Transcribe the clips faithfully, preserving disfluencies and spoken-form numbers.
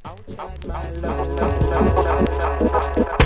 Outside my love, love, love, love, love.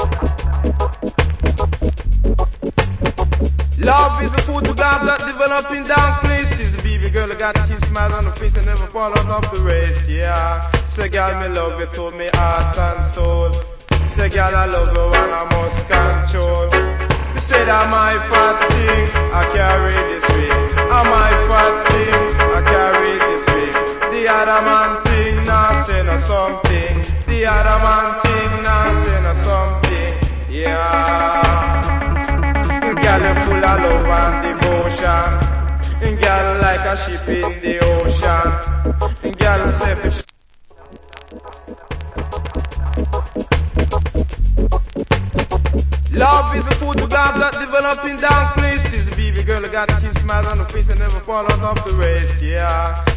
Love is a photograph that develop in dark places. The baby girl, I gotta keep smiles on the face and never fall out of the race, yeah. Say, girl, me love you to me heart and soul. Say, girl, I love you and I must control. You say that my fat thing, I carry this weight. And my fat thing, I carry this weight. The other man thing, nah, say no something. The other man thing, nah, say no something, yeah. Girl, you full of love and devotion. Girl, like a ship in the ocean. Girl, say love is a photograph that develop in dark places. The baby girl, I gotta keep smiles on the face and never fall out of the race, yeah.